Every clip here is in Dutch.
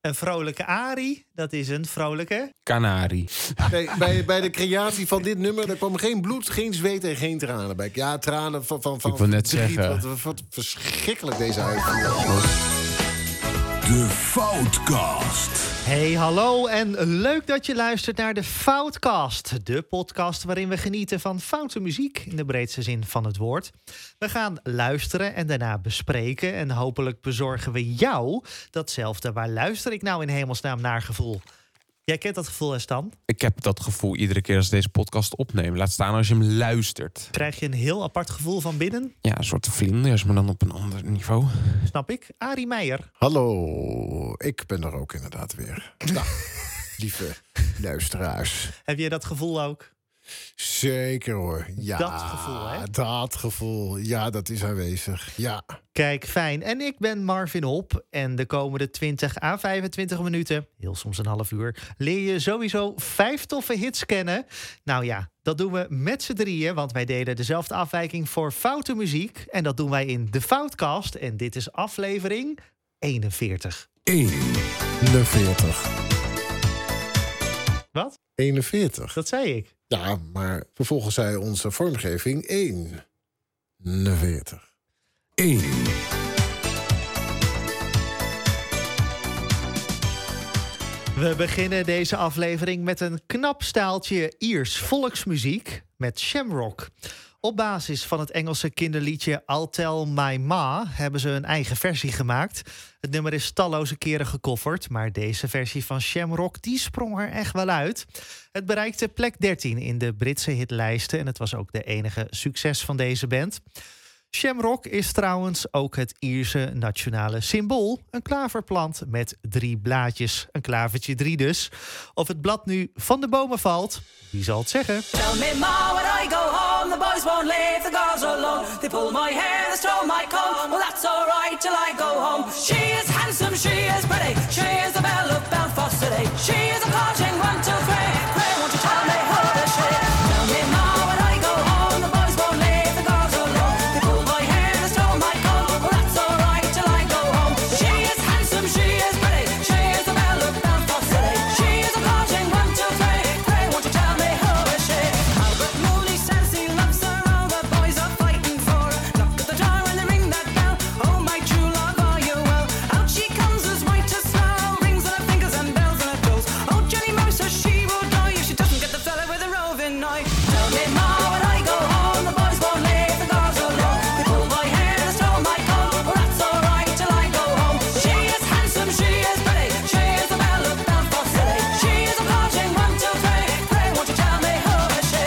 Een vrolijke Arie, dat is een vrolijke... Canarie. Bij de creatie van dit nummer... er kwam geen bloed, geen zweet en geen tranen bij. Ja, tranen van Ik wil net verdriet. zeggen. Wat verschrikkelijk deze uitvoering. De Foutcast. Hey, hallo en leuk dat je luistert naar de Foutcast. De podcast waarin we genieten van foute muziek in de breedste zin van het woord. We gaan luisteren en daarna bespreken. En hopelijk bezorgen we jou datzelfde. Waar luister ik nou in hemelsnaam naar gevoel? Jij kent dat gevoel, hè Stan? Ik heb dat gevoel iedere keer als deze podcast opneem. Laat staan als je hem luistert. Krijg je een heel apart gevoel van binnen? Ja, een soort vlinders, maar dan op een ander niveau. Snap ik. Arie Meijer. Hallo, ik ben er ook inderdaad weer. Nou, lieve luisteraars. Heb je dat gevoel ook? Zeker hoor. Ja, Dat gevoel, hè? Dat gevoel. Ja, dat is aanwezig. Ja. Kijk, fijn. En ik ben Marvin Hop. En de komende 20 à 25 minuten, heel soms een half uur, leer je sowieso 5 toffe hits kennen. Nou ja, dat doen we met z'n drieën, want wij delen dezelfde afwijking voor foute muziek. En dat doen wij in de Foutcast. En dit is aflevering 41. 41. Wat? 41. Dat zei ik. Ja, maar vervolgens zei onze vormgeving 41. 1. We beginnen deze aflevering met een knap staaltje Iers volksmuziek met Shamrock. Op basis van het Engelse kinderliedje I'll Tell My Ma hebben ze een eigen versie gemaakt. Het nummer is talloze keren gecoverd, maar deze versie van Shamrock die sprong er echt wel uit. Het bereikte plek 13 in de Britse hitlijsten en het was ook de enige succes van deze band. Shamrock is trouwens ook het Ierse nationale symbool. Een klaverplant met 3 blaadjes. Een klavertje 3 dus. Of het blad nu van de bomen valt, wie zal het zeggen? Tell me ma, when I go home, the boys won't leave the girls alone. They pull my hair, they stole my comb. Well, that's alright till I go home. She is handsome, she is pretty. She is the belle of Belfast City. She is a courting 1, 2, 3. Pray, won't you tell me who is she? Tell me ma, when I go home, the boys won't leave the girls alone. They pull my hair, they stole my comb. Well, that's alright till I go home. She is handsome, she is pretty. She is the belle of Belfast City. She is a courting 1, 2, 3. Pray, won't you tell me who is she? Albert Mooney says he loves her. All the boys are fighting for her. Knock at the door and they ring that bell. Oh, my true love, are you well? Out she comes as white as snow. Rings on her fingers and bells on her toes. Oh, Jenny Mouse says she will die if she doesn't get the fella with a roving eye. Tell me ma, when I go home, the boys won't leave the girls alone. They pull my hair, they stole my comb. Well, that's alright till I go home. She is handsome, she is pretty. She is the belle of Belfast City. She is a courting 1, 2, 3. Pray, won't you tell me who is she?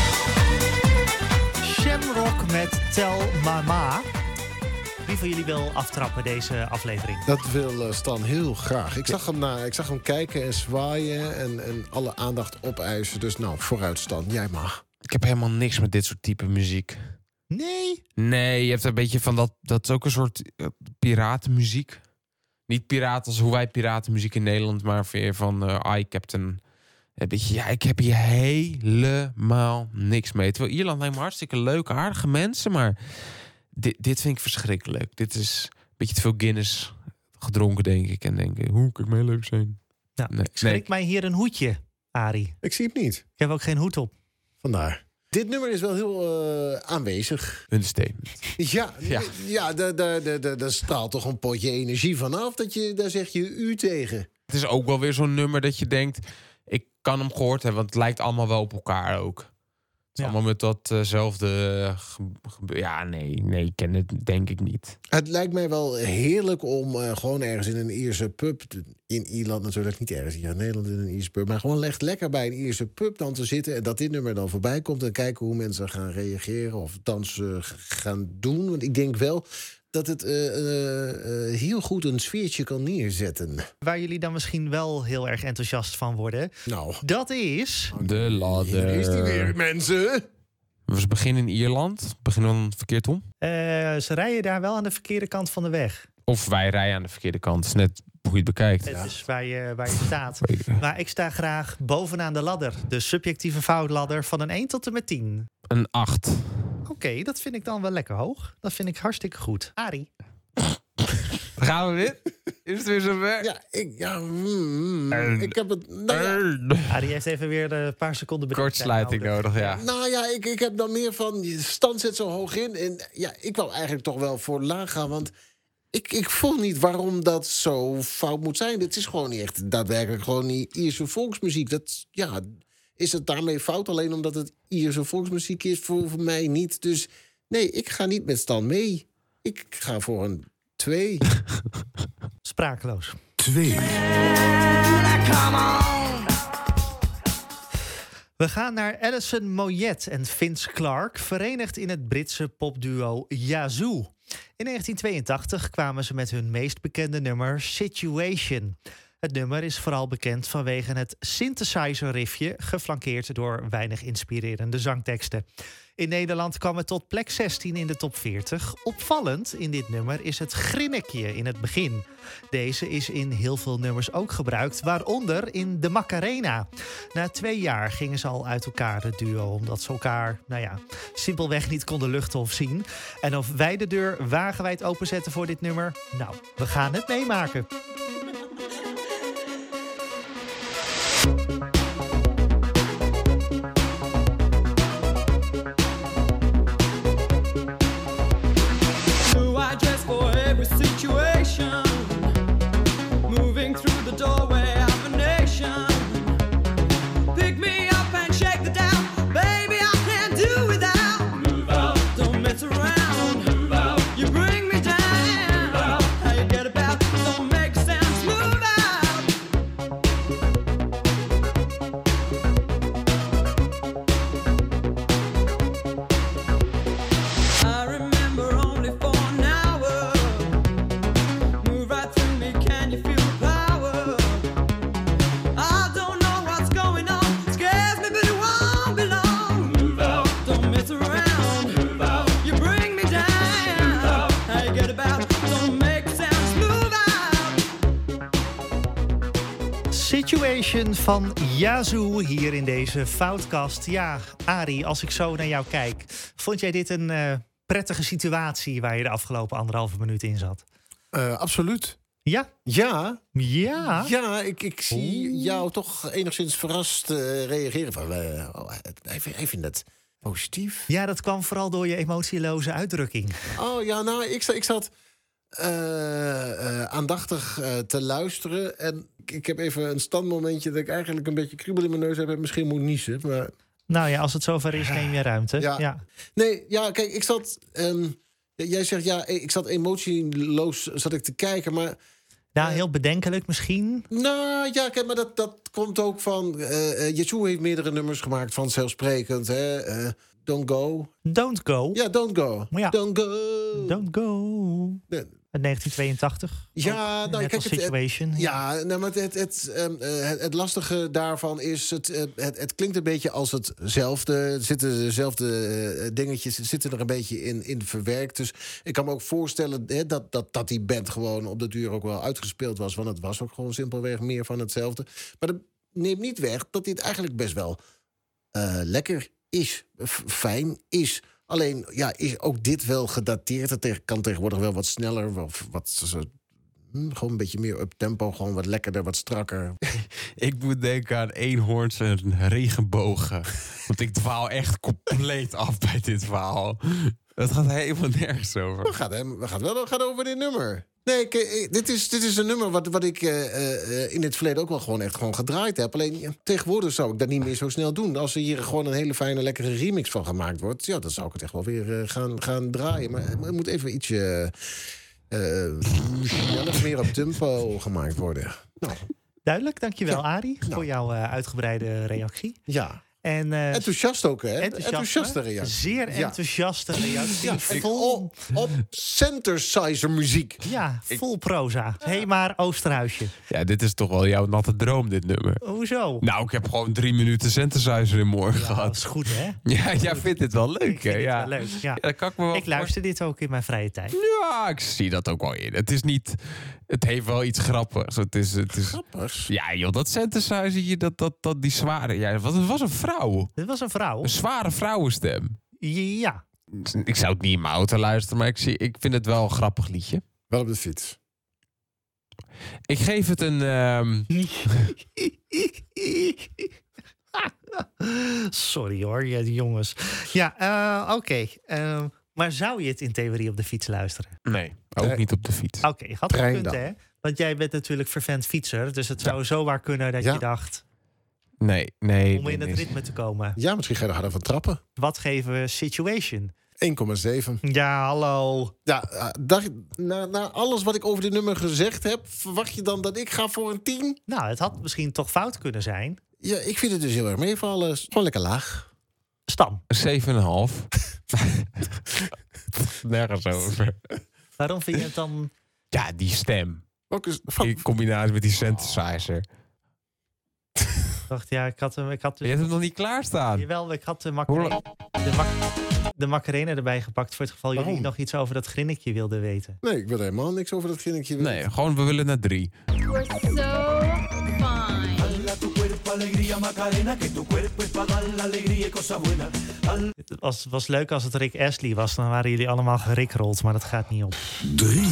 Shamrock met Tell Mama. Wie van jullie wil aftrappen deze aflevering? Dat wil Stan heel graag. Ik zag hem kijken en zwaaien en alle aandacht opeisen. Dus nou, vooruit Stan, jij mag. Ik heb helemaal niks met dit soort type muziek. Nee. Nee, je hebt een beetje van dat is ook een soort piratenmuziek. Niet piraten als hoe wij piratenmuziek in Nederland, maar weer van I Captain. Een beetje, ja, ik heb hier helemaal niks mee. Terwijl Ierland lijkt me hartstikke leuke, aardige mensen, maar dit vind ik verschrikkelijk. Dit is een beetje te veel Guinness gedronken, denk ik. En denk ik, hoe kan ik mij leuk zijn? Nou, Nee, ik schrik mij hier een hoedje, Arie. Ik zie het niet. Ik heb ook geen hoed op. Vandaar. Dit nummer is wel heel aanwezig. Understatement. Ja, daar straalt toch een potje energie vanaf. Daar zeg je u tegen. Het is ook wel weer zo'n nummer dat je denkt, ik kan hem gehoord hebben, want het lijkt allemaal wel op elkaar ook. Het is allemaal met datzelfde ja, nee, ik ken het denk ik niet. Het lijkt mij wel heerlijk om gewoon ergens in een Ierse pub, in Ierland natuurlijk niet ergens hier in Nederland in een Ierse pub, maar gewoon echt lekker bij een Ierse pub dan te zitten en dat dit nummer dan voorbij komt en kijken hoe mensen gaan reageren of dansen gaan doen. Want ik denk wel dat het heel goed een sfeertje kan neerzetten. Waar jullie dan misschien wel heel erg enthousiast van worden. Nou, Dat is... De ladder. hier is die weer, mensen. We beginnen in Ierland. Beginnen we dan verkeerd om? ze rijden daar wel aan de verkeerde kant van de weg. Of wij rijden aan de verkeerde kant. Het is net hoe je het bekijkt. Het is waar je staat. Maar ik sta graag bovenaan de ladder. De subjectieve foutladder van een 1 tot en met 10. Een 8. Oké, dat vind ik dan wel lekker hoog. Dat vind ik hartstikke goed. Arie. Gaan we weer? Is het weer zover? Ik heb het... Nou ja, Die heeft even weer een paar seconden bedenktijd Kortsluiting nodig, ja. nou ja, ik heb dan meer van... Je stand zit zo hoog in. En ja, ik wou eigenlijk toch wel voor laag gaan. Want ik voel niet waarom dat zo fout moet zijn. Het is gewoon niet echt daadwerkelijk gewoon niet Ierse volksmuziek. Dat, ja, is het daarmee fout? Alleen omdat het Ierse volksmuziek is? Voor mij niet. Dus nee, ik ga niet met Stan mee. Ik ga voor een 2. Sprakeloos. 2. We gaan naar Alison Moyet en Vince Clarke, verenigd in het Britse popduo Yazoo. In 1982 kwamen ze met hun meest bekende nummer Situation. Het nummer is vooral bekend vanwege het synthesizer-riffje, geflankeerd door weinig inspirerende zangteksten. In Nederland kwam het tot plek 16 in de top 40. Opvallend in dit nummer is het grinnikje in het begin. Deze is in heel veel nummers ook gebruikt, waaronder in de Macarena. Na 2 jaar gingen ze al uit elkaar, het duo, omdat ze elkaar, simpelweg niet konden luchten of zien. En of wij de deur wagenwijd openzetten voor dit nummer? Nou, we gaan het meemaken. Situation, moving through the doorway of a nation. Pick me up and shake the down, baby, I can't do without. Move out, don't mess around. Move out, you bring me down. Move out, how you get about, don't make sense. Move out. I remember only for an hour. Situation van Yazoo hier in deze Foutkast. Ja, Arie, als ik zo naar jou kijk, vond jij dit een prettige situatie waar je de afgelopen 1,5 minuut in zat? Absoluut. Ja? Ja. Ja? Ja, ik zie jou toch enigszins verrast reageren. Van, hij vindt het positief. Ja, dat kwam vooral door je emotieloze uitdrukking. Oh ja, nou, ik zat aandachtig te luisteren. En ik heb even een standmomentje dat ik eigenlijk een beetje kriebel in mijn neus heb en misschien moet niezen. Maar... Nou ja, als het zover is, neem je ruimte. Ja. Nee, ja, kijk, ik zat... jij zegt, ja, ik zat emotieloos te kijken, maar... Nou, heel bedenkelijk misschien. Nou, ja, kijk, maar dat komt ook van... Yazoo heeft meerdere nummers gemaakt, vanzelfsprekend, hè. Don't Go. Don't Go. Ja, Don't Go. Ja. Don't Go. Don't Go. Nee. 1982. Ja, nou, kijk, Situation. Maar het lastige daarvan is... Het klinkt een beetje als hetzelfde. Dezelfde dingetjes zitten er een beetje in verwerkt. Dus ik kan me ook voorstellen dat die band gewoon op de duur ook wel uitgespeeld was. Want het was ook gewoon simpelweg meer van hetzelfde. Maar dat neemt niet weg dat dit eigenlijk best wel lekker is. Fijn is. Alleen, ja, is ook dit wel gedateerd? Het kan tegenwoordig wel wat sneller, gewoon een beetje meer up-tempo, gewoon wat lekkerder, wat strakker. Ik moet denken aan eenhoorns en regenbogen. Want ik dwaal echt compleet af bij dit verhaal. Het gaat helemaal nergens over. Het gaat over dit nummer. Nee, dit is een nummer wat ik in het verleden ook wel gewoon gedraaid heb. Alleen tegenwoordig zou ik dat niet meer zo snel doen. Als er hier gewoon een hele fijne, lekkere remix van gemaakt wordt... ja, dan zou ik het echt wel weer gaan draaien. Maar het moet even ietsje meer op tempo gemaakt worden. Nou. Duidelijk, dankjewel Arie voor jouw uitgebreide reactie. Ja. En, enthousiast ook, hè? Enthousiaste reactie. Zeer enthousiaste reactie. Ja, vol op synthesizer muziek. Ja, vol proza. Hé, maar Oosterhuisje. Ja, dit is toch wel jouw natte droom, dit nummer. Hoezo? Nou, ik heb gewoon 3 minuten synthesizer in morgen gehad. Dat is goed, hè? Ja, jij vindt dit wel leuk, hè? Ja. Leuk, ja. Ja, kan ik me wel ik luister dit ook in mijn vrije tijd. Ja, ik zie dat ook wel in. Het is niet... Het heeft wel iets grappigs. Het is grappigs? Ja, joh, dat synthesizer, die zware... Ja, het was een vrouw. Dit was een vrouw? Een zware vrouwenstem. Ja. Ik zou het niet in mijn auto luisteren, maar ik vind het wel een grappig liedje. Wel op de fiets. Ik geef het een... Sorry hoor, jongens. Ja, oké. Maar zou je het in theorie op de fiets luisteren? Nee, ook niet op de fiets. Oké, had Trein gekund, dan. hè? Want jij bent natuurlijk vervent fietser. Dus het zou zomaar kunnen dat Ja. je dacht... Nee. om in het ritme te komen. Ja, misschien ga je er harder van trappen. 1,7. Wat geven we Situation? 1,7. Ja, hallo. Ja, na alles wat ik over dit nummer gezegd heb... verwacht je dan dat ik ga voor een 10? Nou, het had misschien toch fout kunnen zijn. Ja, ik vind het dus heel erg meevallen. Gewoon lekker laag. Stan, 7,5. Nergens over. waarom vind je het dan... Ja, die stem. Ook eens van, In combinatie met die synthesizer. Wacht, ja, ik had Je hebt hem nog niet klaarstaan. Jawel, ik had de Hoe Macarena erbij gepakt... voor het geval jullie Waarom? nog iets over dat grinnetje wilden weten. nee, ik wil helemaal niks over dat ginnetje weten. Nee, gewoon we willen naar 3. You're so fine. Het was leuk als het Rick Astley was. Dan waren jullie allemaal gerikrold, maar dat gaat niet op. 3.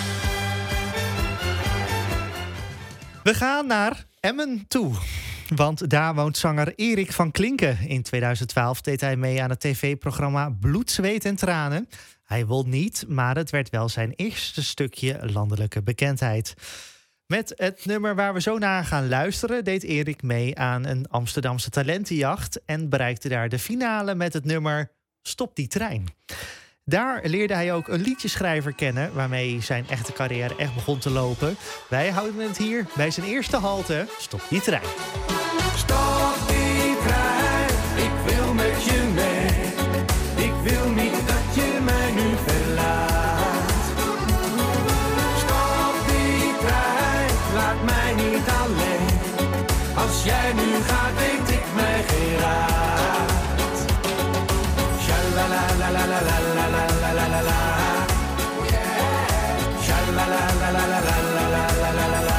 We gaan naar Emmen toe. Want daar woont zanger Erik van Klinken. In 2012 deed hij mee aan het tv-programma Bloed, Zweet en Tranen. Hij won niet, maar het werd wel zijn eerste stukje landelijke bekendheid. Met het nummer waar we zo naar gaan luisteren... deed Erik mee aan een Amsterdamse talentenjacht... en bereikte daar de finale met het nummer Stop die trein. Daar leerde hij ook een liedjeschrijver kennen... waarmee zijn echte carrière echt begon te lopen. Wij houden het hier bij zijn eerste halte, Stop die trein. Stop die trein, ik wil met je mee. Ik wil niet dat je mij nu verlaat. Stop die trein, laat mij niet alleen. Als jij nu gaat, weet ik mij geen raad. Sha-la-la-la-la-la-la-la-la-la-la-la. Sha-la-la-la-la-la-la-la-la-la-la.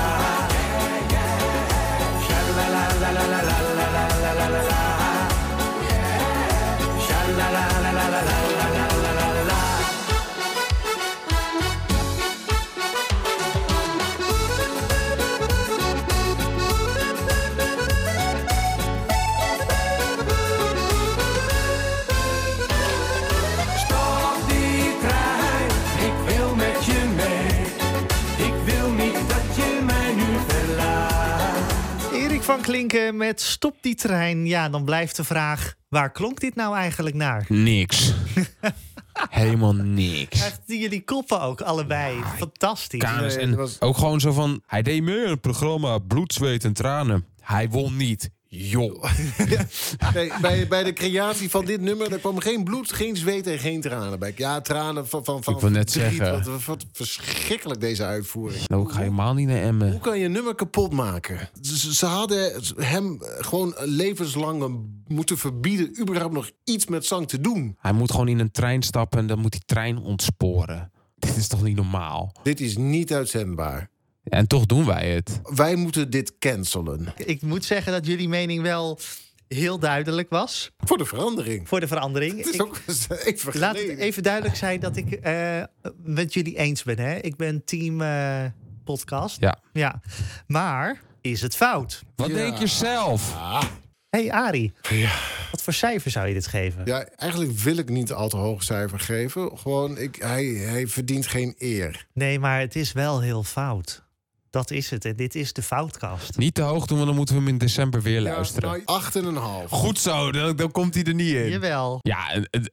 Stop die trein, ik wil met je mee. Ik wil niet dat je mij nu verlaat. Erik van Klinken met Stop die trein. Ja, dan blijft de vraag, waar klonk dit nou eigenlijk naar? Niks. Helemaal niks. Echt, jullie koppen ook allebei. Fantastisch. Kanus. Nee, En dat was- ook gewoon zo van... Hij deed mee aan het programma Bloed, Zweet en Tranen. Hij won niet. Joh. Nee, bij de creatie van dit nummer... er kwam geen bloed, geen zweet en geen tranen bij. Ja, tranen van Ik wil net verdriet. zeggen. Wat verschrikkelijk deze uitvoering. Nou, ik ga helemaal niet naar Emmen. Hoe kan je een nummer kapot maken? Ze hadden hem gewoon levenslang moeten verbieden... überhaupt nog iets met zang te doen. Hij moet gewoon in een trein stappen en dan moet die trein ontsporen. Dit is toch niet normaal? Dit is niet uitzendbaar. En toch doen wij het. Wij moeten dit cancelen. Ik moet zeggen dat jullie mening wel heel duidelijk was. Voor de verandering. Voor de verandering. Het is ook eens even Laat het geleden. even duidelijk zijn dat ik met jullie eens ben. Hè? Ik ben team podcast. Ja. Maar is het fout? Wat Ja. denk je zelf? Hey Arie, Ja. wat voor cijfer zou je dit geven? Ja, eigenlijk wil ik niet al te hoog cijfer geven. Gewoon, hij verdient geen eer. Nee, maar het is wel heel fout. Dat is het. En dit is de Foutkast. Niet te hoog doen, want dan moeten we hem in december weer luisteren. Ja, nou, 8,5. Goed zo, dan komt hij er niet in. Jawel. Ja,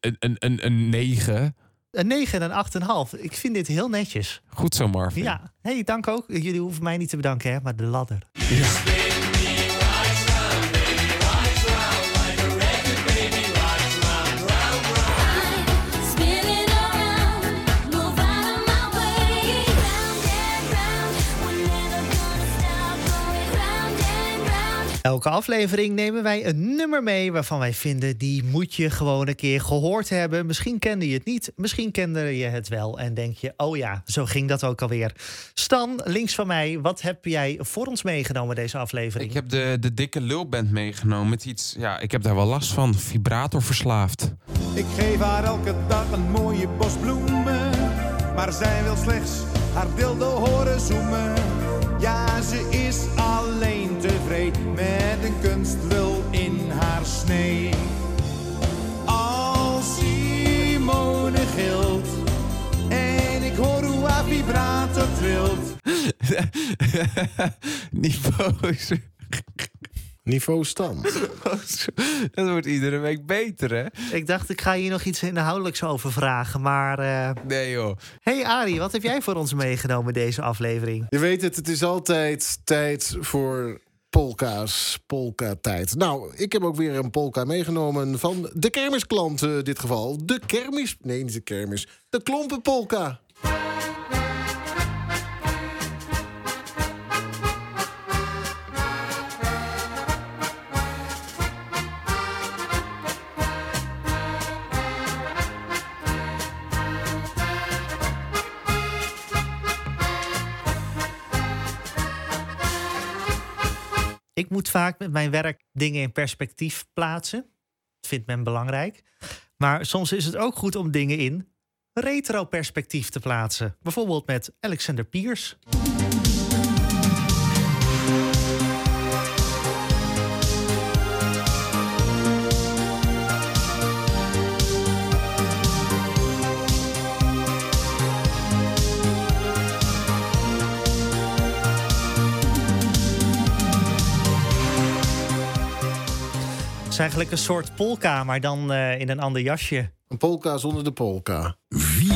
een 9. Een 9 en een 8,5. Ik vind dit heel netjes. Goed zo, Marvin. Ja. Hey, dank ook. Jullie hoeven mij niet te bedanken, hè, maar de ladder. Spinning around, move out of my way. Round and round, we're never gonna stop going round and round. Elke aflevering nemen wij een nummer mee waarvan wij vinden... die moet je gewoon een keer gehoord hebben. Misschien kende je het niet, misschien kende je het wel. En denk je, oh ja, zo ging dat ook alweer. Stan, links van mij, wat heb jij voor ons meegenomen deze aflevering? Ik heb de dikke lulband meegenomen met iets... Ja, ik heb daar wel last van. Vibrator verslaafd. Ik geef haar elke dag een mooie bos bloemen. Maar zij wil slechts haar dildo horen zoemen. Ja, ze is alleen tevreden met een kunstlul in haar snee. Als Simone gilt en ik hoor hoe haar vibrator trilt. Niveau stand. Dat wordt iedere week beter, hè? Ik dacht, ik ga hier nog iets inhoudelijks over vragen. Maar, Nee, joh. hey Arie, wat heb jij voor ons meegenomen deze aflevering? Je weet het is altijd tijd voor polka's, polka-tijd. Nou, ik heb ook weer een polka meegenomen van de kermisklant, dit geval. De kermis... Nee, niet de kermis. De klompenpolka. Ik moet vaak met mijn werk dingen in perspectief plaatsen. Dat vindt men belangrijk. Maar soms is het ook goed om dingen in retro-perspectief te plaatsen. Bijvoorbeeld met Alexander Pierce. Het is eigenlijk een soort polka, maar dan in een ander jasje. Een polka zonder de polka. 4.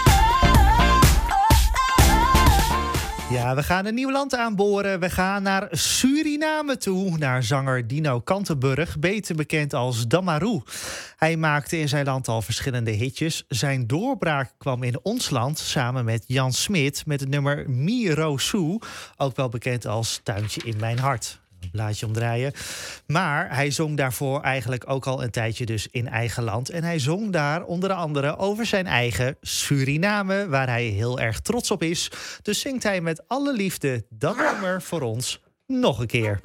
Ja, we gaan een nieuw land aanboren. We gaan naar Suriname toe, naar zanger Dino Kantenburg, beter bekend als Damaru. Hij maakte in zijn land al verschillende hitjes. Zijn doorbraak kwam in ons land samen met Jan Smit met het nummer Miro Su, ook wel bekend als Tuintje in mijn hart. Blaadje omdraaien. Maar hij zong daarvoor eigenlijk ook al een tijdje dus in eigen land. En hij zong daar onder andere over zijn eigen Suriname, waar hij heel erg trots op is. Dus zingt hij met alle liefde dat nummer voor ons nog een keer.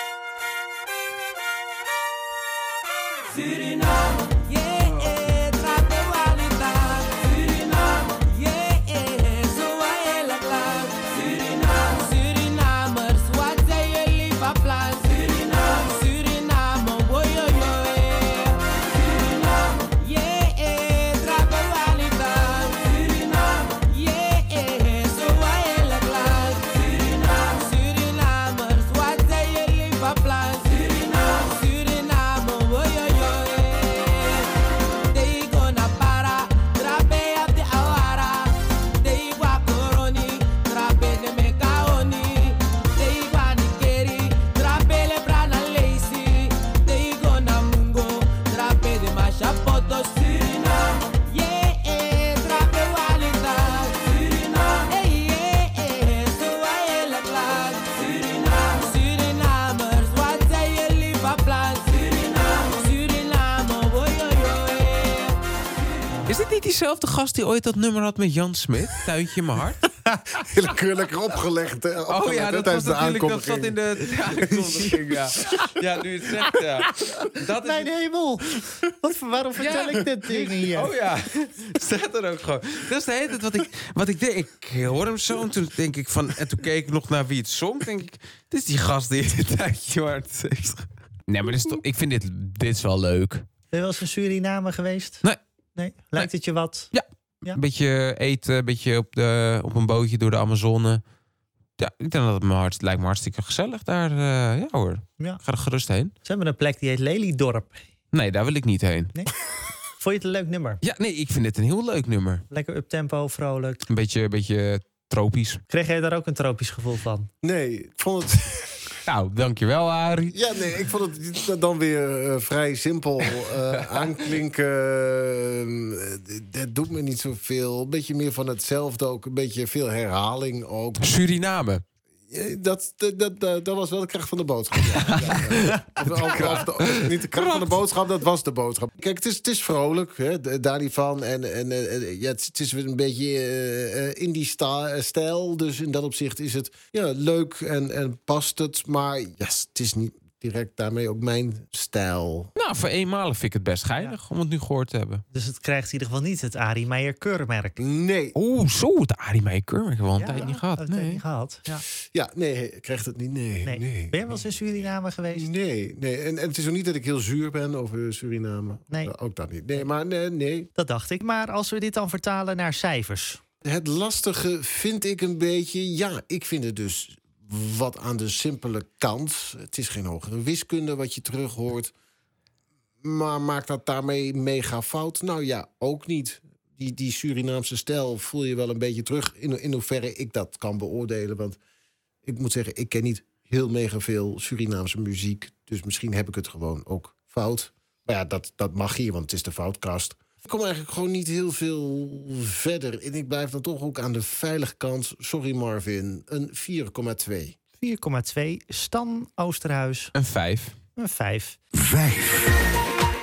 Suriname, yeah, trate walita. Suriname, yeah, zo heel klaar. Suriname, Surinamers, wat zijn jullie van plan? Suriname, Suriname, boyoyo. Suriname, yeah, trate walita. Suriname, yeah, zo heel klaar. Suriname, Surinamers, wat zijn jullie van plan? Suriname, Suriname, boyoyo. Surinamers, wat zijn jullie van plan? Suriname, Suriname, boyoyo. Is dit niet diezelfde gast die ooit dat nummer had met Jan Smit? Tuintje in mijn hart? Willekeurig opgelegd, hè? Oh ja, dat was tijdens de natuurlijk, dat zat aankondiging. in de aankondiging, ja. Ja, nu je het zegt, ja. Dat is Mijn hemel! Waarom vertel ik dit ding hier? Oh ja, staat er ook gewoon. Dat is de hele tijd wat ik deed. Ik hoorde hem zo en toen denk ik van... En toen keek ik nog naar wie het zong. Denk ik, dit is die gast die het Tuintje hard heeft. Nee, maar dit is toch, ik vind dit is wel leuk. Ben je wel eens in Suriname geweest? Nee. Nee? Lijkt het je wat? Ja. Ja. Een beetje eten, een beetje op een bootje door de Amazone. Ja, ik denk dat het lijkt me hartstikke gezellig daar. Ja hoor, Ja. ik ga er gerust heen. Ze hebben een plek die heet Lelydorp. Nee, daar wil ik niet heen. Nee? Vond je het een leuk nummer? Ja, nee, ik vind dit een heel leuk nummer. Lekker uptempo, vrolijk. Een beetje tropisch. Kreeg jij daar ook een tropisch gevoel van? Nee, ik vond het... Nou, dankjewel Arie. Ja, nee, ik vond het dan weer vrij simpel aanklinken. Dat doet me niet zoveel. Een beetje meer van hetzelfde ook. Een beetje veel herhaling ook. Suriname. Dat was wel de kracht van de boodschap. Ja. Niet de kracht van de boodschap, dat was de boodschap. Kijk, het is vrolijk, hè, daar niet van. En ja, het is weer een beetje in die stijl. Dus in dat opzicht is het leuk en past het. Maar ja, het is niet... direct daarmee ook mijn stijl. Nou, voor eenmalig vind ik het best geinig om het nu gehoord te hebben. Dus het krijgt in ieder geval niet het Arie Meijer-keurmerk. Nee. Oeh, zo, het Arie Meijer-keurmerk. Ik heb wel een tijd niet gehad. Dat heb ik Nee. niet gehad. Ja. Ja, nee, ik krijg het niet. Nee. Nee. Ben je wel eens in Suriname geweest? Nee. En het is ook niet dat ik heel zuur ben over Suriname. Nee. Ook dat niet. Nee, maar nee. Dat dacht ik. Maar als we dit dan vertalen naar cijfers. Het lastige vind ik een beetje... Ja, ik vind het dus wat aan de simpele kant. Het is geen hogere wiskunde wat je terug hoort. Maar maakt dat daarmee mega fout? Nou ja, ook niet. Die Surinaamse stijl voel je wel een beetje terug. In hoeverre ik dat kan beoordelen. Want ik moet zeggen, ik ken niet heel mega veel Surinaamse muziek. Dus misschien heb ik het gewoon ook fout. Maar ja, dat mag hier, want het is de Foutkast. Ik kom eigenlijk gewoon niet heel veel verder. En ik blijf dan toch ook aan de veilige kant. Sorry Marvin, een 4,2. 4,2. Stan Oosterhuis. Een 5. Een 5. 5.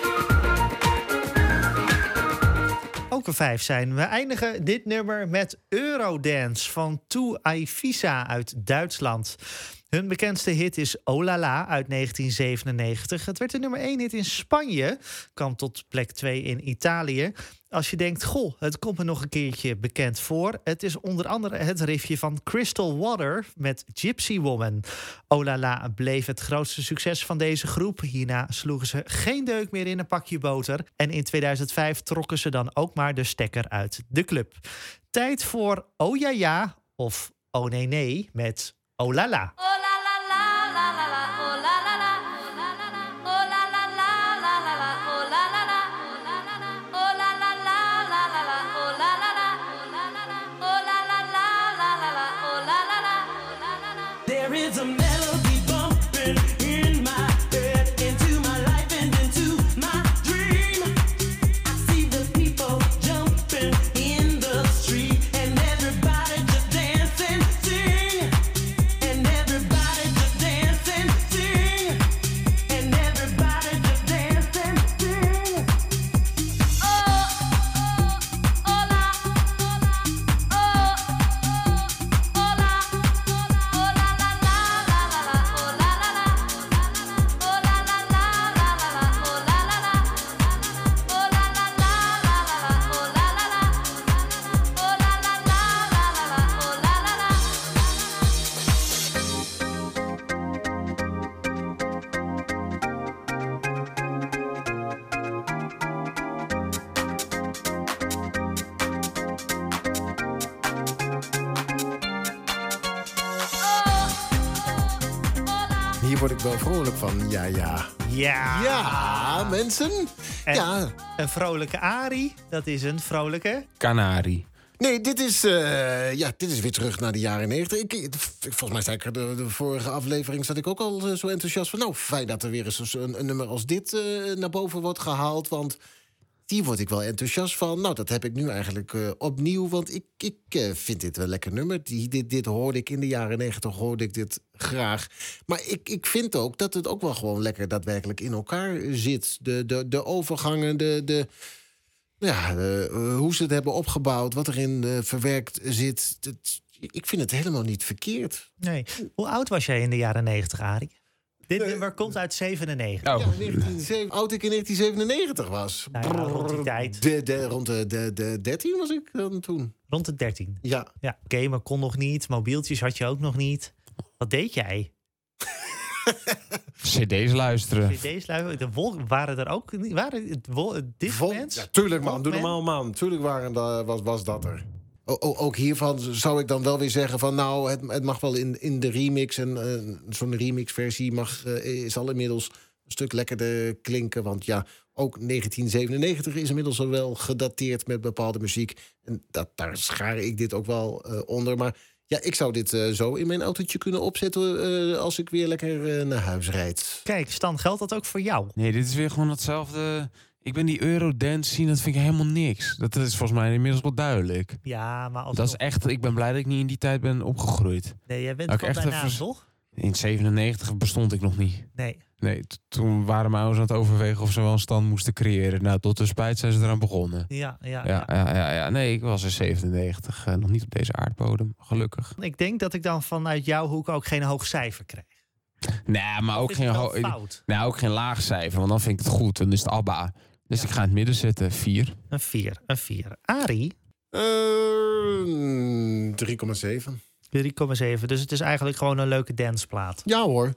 Ook een 5 zijn. We eindigen dit nummer met Eurodance van To Ivisa uit Duitsland. Hun bekendste hit is Oh La La uit 1997. Het werd de nummer 1 hit in Spanje. Kwam tot plek 2 in Italië. Als je denkt, goh, het komt me nog een keertje bekend voor. Het is onder andere het riffje van Crystal Water met Gypsy Woman. Oh La La bleef het grootste succes van deze groep. Hierna sloegen ze geen deuk meer in een pakje boter. En in 2005 trokken ze dan ook maar de stekker uit de club. Tijd voor Oh Ja Ja of Oh Nee Nee met Oh La La. Oh la la la la la la, oh la la la, oh la la la, oh la la la la la la, oh la la la, oh la la la, oh la la la la la, oh la la la, oh la la la la la la, oh la la la, oh la la la. There is a melody bumping in my head, into my life and into my dream. I see the people jumping in the street and everybody just dancing, sing. And everybody just dancing, sing. And everybody just dancing, sing. Oh, oh la, oh, oh la, oh la la la la la la, oh la la la, oh la la la la la la, oh la la la, oh la la la la la la, oh la la la, oh la la la la la, oh la la la. Hier word ik wel vrolijk van. Ja. Ja. Ja, mensen. En Ja. een vrolijke Arie, dat is een vrolijke... Canari. Nee, dit is weer terug naar de jaren 90. Volgens mij zei ik er de vorige aflevering zat ik ook al zo enthousiast van. Nou, fijn dat er weer eens een nummer als dit naar boven wordt gehaald. Want hier word ik wel enthousiast van. Nou, dat heb ik nu eigenlijk opnieuw. Want ik vind dit wel een lekker nummer. Dit hoorde ik in de jaren 90, hoorde ik dit graag. Maar ik vind ook dat het ook wel gewoon lekker daadwerkelijk in elkaar zit. De overgangen, hoe ze het hebben opgebouwd, wat erin verwerkt zit. Ik vind het helemaal niet verkeerd. Nee. Hoe oud was jij in de jaren 90, Arie? Dit nummer komt uit 97. Oh, Ja, 1997, oud ik in 1997 was. Nou ja, rond die tijd. Rond de 13 was ik dan toen. Rond de 13. Ja. Ja, gamen kon nog niet. Mobieltjes had je ook nog niet. Wat deed jij? CD's luisteren. CD's luisteren. De wolken waren er ook niet. Dit moment? Ja, tuurlijk man, doe Walkman? normaal man. Tuurlijk was dat er. Ook hiervan zou ik dan wel weer zeggen van nou, het mag wel in de remix. En zo'n remix-versie zal inmiddels een stuk lekkerder klinken. Want ja, ook 1997 is inmiddels al wel gedateerd met bepaalde muziek. En daar schaar ik dit ook wel onder. Maar ja, ik zou dit zo in mijn autootje kunnen opzetten als ik weer lekker naar huis rijd. Kijk, Stan, geldt dat ook voor jou? Nee, dit is weer gewoon hetzelfde. Ik ben die Eurodance scene, dat vind ik helemaal niks. Dat is volgens mij inmiddels wel duidelijk. Ja, maar als Dat is echt, ik ben blij dat ik niet in die tijd ben opgegroeid. Nee, jij bent Ook van echt daarna, even- toch? In 97 bestond ik nog niet. Nee. Nee, toen waren mijn ouders aan het overwegen of ze wel een stand moesten creëren. Nou, tot de spijt zijn ze eraan begonnen. Ja. Ja. Nee, ik was in 97 nog niet op deze aardbodem, gelukkig. Ik denk dat ik dan vanuit jouw hoek ook geen hoog cijfer krijg. Nee, maar Of ook is geen, het wel ho- fout? nee, ook geen laag cijfer, want dan vind ik het goed. Dan is het ABBA. Dus ik ga in het midden zetten, 4. Een 4. Arie, 3,7. 3,7. Dus het is eigenlijk gewoon een leuke danceplaat. Ja hoor.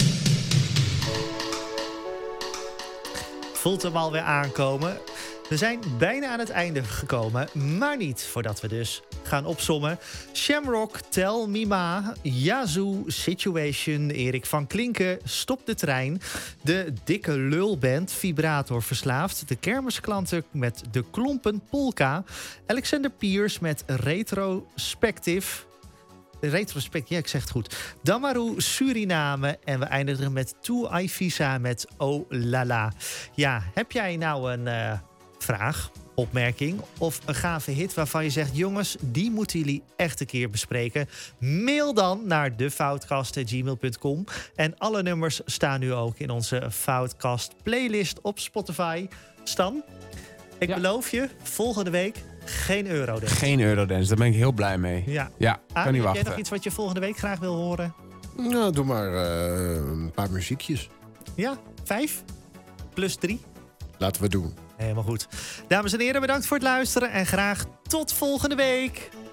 Voelt hem alweer aankomen. We zijn bijna aan het einde gekomen, maar niet voordat we dus gaan opsommen. Shamrock, Tell Me Ma, Yazoo, Situation, Erik van Klinken, Stop de Trein, de Dikke Lulband, Vibrator Verslaafd, de Kermisklanten met De Klompen Polka, Alexander Piers met Retrospective, ja, ik zeg het goed. Damaru, Suriname. En we eindigen met To Ivisa met Oh La La. Ja, heb jij nou een vraag, opmerking of een gave hit waarvan je zegt... jongens, die moeten jullie echt een keer bespreken? Mail dan naar defoutcast@gmail.com. En alle nummers staan nu ook in onze Foutcast playlist op Spotify. Stan, ik beloof je, volgende week geen Eurodance. Geen Eurodance, daar ben ik heel blij mee. Ja. Ja, kan Arie, niet heb jij wachten. nog iets wat je volgende week graag wil horen? Nou, doe maar een paar muziekjes. Ja, 5 plus 3. Laten we doen. Helemaal goed. Dames en heren, bedankt voor het luisteren en graag tot volgende week.